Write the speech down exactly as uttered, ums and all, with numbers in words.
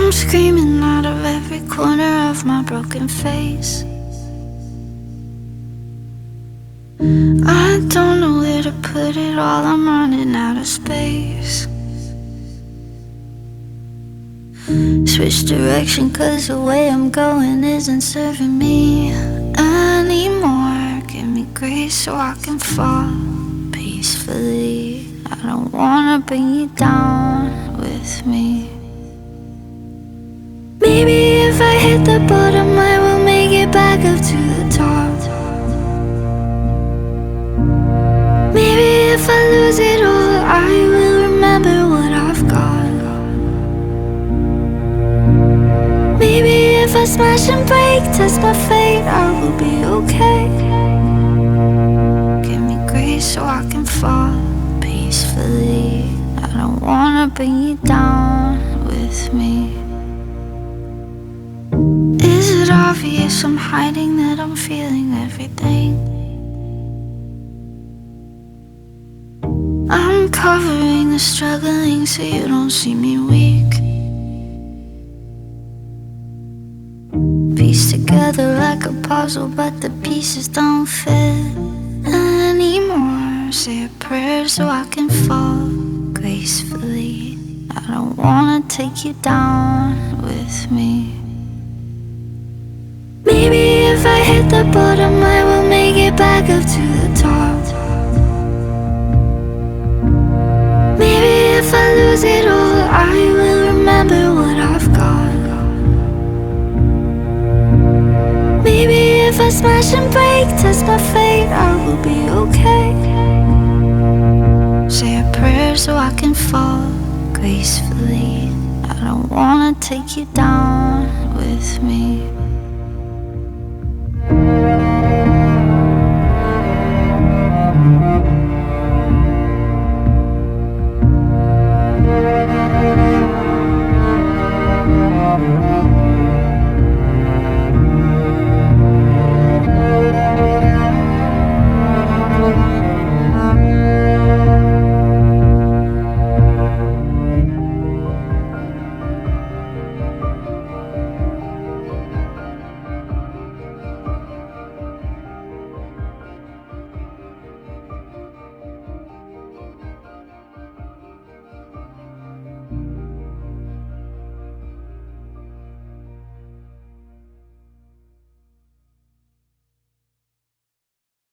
I'm screaming out of every corner of my broken face. I don't know where to put it all, I'm running out of space. Switch direction cause the way I'm going isn't serving me anymore. Give me grace so I can fall peacefully. I don't wanna bring you down with me. Maybe if I hit the bottom I will make it back up to the top. Maybe if I lose it all I will remember what I've got. Maybe if I smash and break, test my fate, I will be okay. Give me grace so I can fall peacefully. I don't wanna bring you down with me. Is it obvious I'm hiding that I'm feeling everything? I'm covering the struggling so you don't see me weak. Piece together like a puzzle, but the pieces don't fit anymore. Say a prayer so I can fall gracefully. I don't wanna take you down with me. Maybe if I hit the bottom I will make it back up to the top. Maybe if I lose it all I will remember what I've got. Maybe if I smash and break, test my fate, I will be okay. Say a prayer so I can fall gracefully. I don't wanna take you down with me.